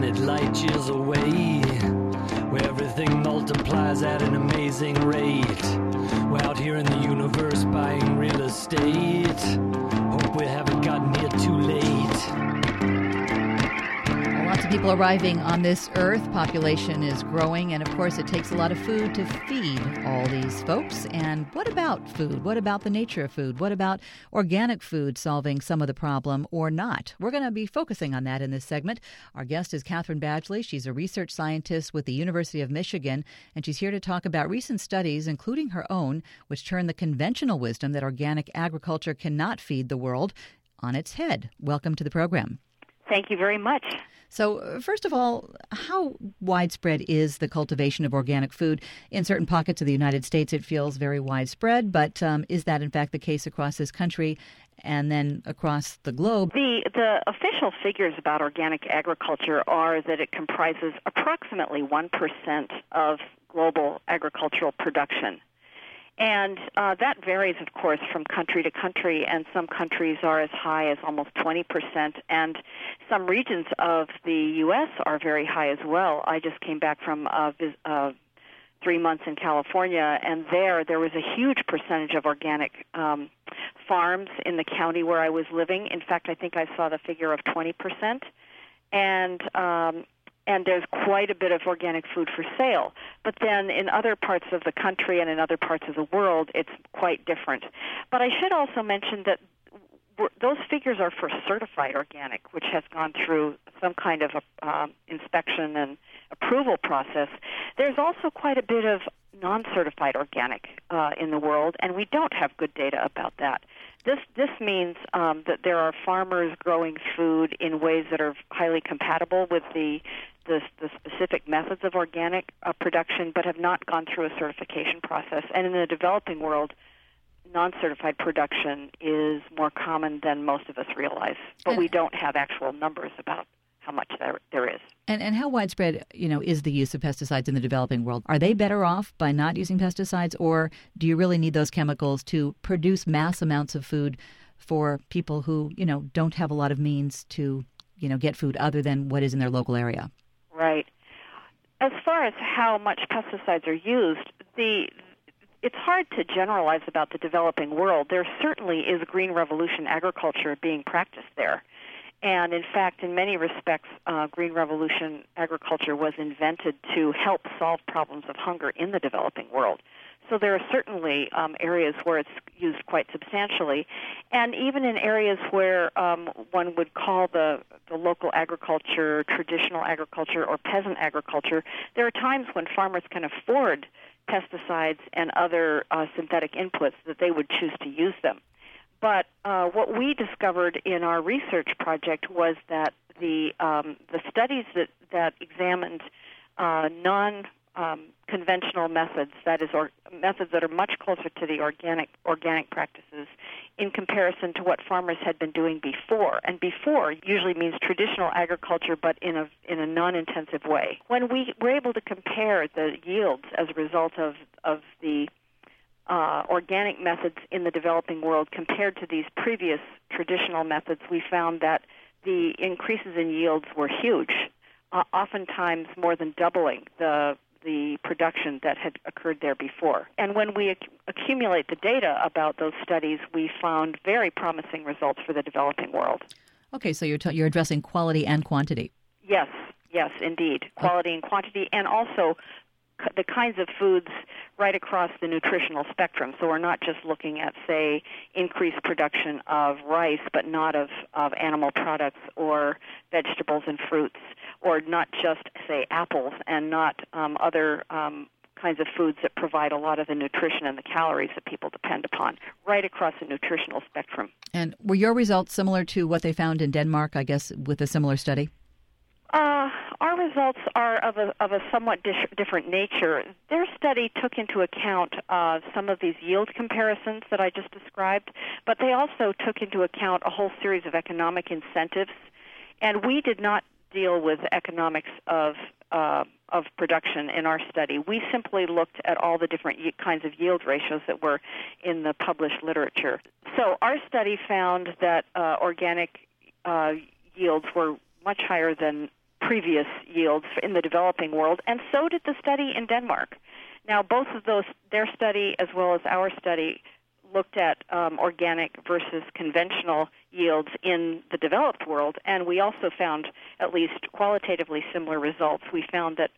planet light years away, where everything multiplies at an amazing rate. We're out here in the universe buying real estate. Hope we haven't gotten here too late. Lots of people arriving on this earth. Population is growing, and of course it takes a lot of food to feed all these folks. And what about food? What about the nature of food? What about organic food solving some of the problem or not? We're going to be focusing on that in this segment. Our guest is Catherine Badgley. She's a research scientist with the University of Michigan, and she's here to talk about recent studies, including her own, which turn the conventional wisdom that organic agriculture cannot feed the world on its head. Welcome to the program. Thank you very much. So, first of all, how widespread is the cultivation of organic food? In certain pockets of the United States, it feels very widespread, but is that in fact the case across this country and then across the globe? The official figures about organic agriculture are that it comprises approximately 1% of global agricultural production. And that varies, of course, from country to country, and some countries are as high as almost 20%, and some regions of the U.S. are very high as well. I just came back from 3 months in California, and there was a huge percentage of organic farms in the county where I was living. In fact, I think I saw the figure of 20%, and there's quite a bit of organic food for sale. But then in other parts of the country and in other parts of the world, it's quite different. But I should also mention that those figures are for certified organic, which has gone through some kind of inspection and approval process. There's also quite a bit of non-certified organic in the world, and we don't have good data about that. This means that there are farmers growing food in ways that are highly compatible with the specific methods of organic production, but have not gone through a certification process. And in the developing world, non-certified production is more common than most of us realize, but we don't have actual numbers about how much there is. And how widespread, is the use of pesticides in the developing world? Are they better off by not using pesticides, or do you really need those chemicals to produce mass amounts of food for people who, don't have a lot of means to, get food other than what is in their local area? Right. As far as how much pesticides are used, it's hard to generalize about the developing world. There certainly is green revolution agriculture being practiced there. And in fact, in many respects, green revolution agriculture was invented to help solve problems of hunger in the developing world. So there are certainly areas where it's used quite substantially. And even in areas where one would call the local agriculture, traditional agriculture, or peasant agriculture, there are times when farmers can afford pesticides and other synthetic inputs that they would choose to use them. But what we discovered in our research project was that the studies that examined non-conventional methods, that is, methods that are much closer to the organic practices, in comparison to what farmers had been doing before. And before usually means traditional agriculture, but in a non-intensive way. When we were able to compare the yields as a result of the organic methods in the developing world compared to these previous traditional methods, we found that the increases in yields were huge, oftentimes more than doubling the production that had occurred there before. And when we accumulate the data about those studies, we found very promising results for the developing world. Okay, so you're addressing quality and quantity. Yes, indeed. Quality and quantity, and also the kinds of foods right across the nutritional spectrum. So we're not just looking at, say, increased production of rice, but not of animal products or vegetables and fruits, or not just, say, apples and not other kinds of foods that provide a lot of the nutrition and the calories that people depend upon, right across the nutritional spectrum. And were your results similar to what they found in Denmark, I guess, with a similar study? Our results are of a somewhat different nature. Their study took into account some of these yield comparisons that I just described, but they also took into account a whole series of economic incentives. And we did not deal with economics of production in our study. We simply looked at all the different kinds of yield ratios that were in the published literature. So our study found that organic yields were much higher than previous yields in the developing world, and so did the study in Denmark. Now, both of those, their study as well as our study, looked at organic versus conventional yields in the developed world, and we also found at least qualitatively similar results. We found that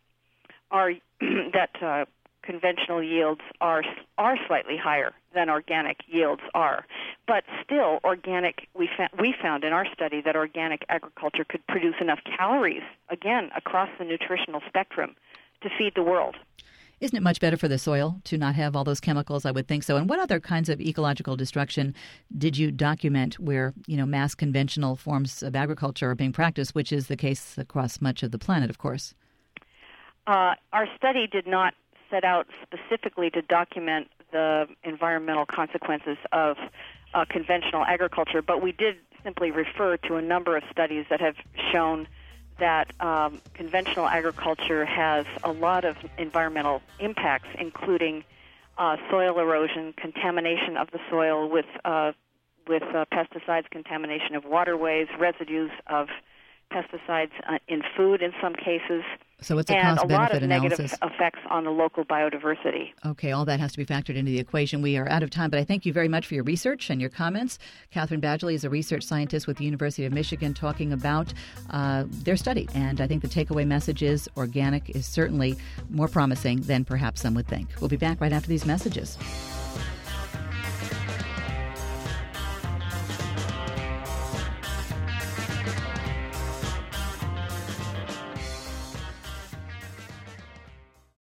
conventional yields are slightly higher than organic yields are, but still we found in our study that organic agriculture could produce enough calories, again, across the nutritional spectrum to feed the world. Isn't it much better for the soil to not have all those chemicals? I would think so. And what other kinds of ecological destruction did you document where, mass conventional forms of agriculture are being practiced, which is the case across much of the planet, of course? Our study did not set out specifically to document the environmental consequences of conventional agriculture, but we did simply refer to a number of studies that have shown that conventional agriculture has a lot of environmental impacts, including soil erosion, contamination of the soil with pesticides, contamination of waterways, residues of pesticides in food in some cases. So it's a cost-benefit analysis. And a lot of negative effects on the local biodiversity. Okay, all that has to be factored into the equation. We are out of time, but I thank you very much for your research and your comments. Catherine Badgley is a research scientist with the University of Michigan talking about their study. And I think the takeaway message is organic is certainly more promising than perhaps some would think. We'll be back right after these messages.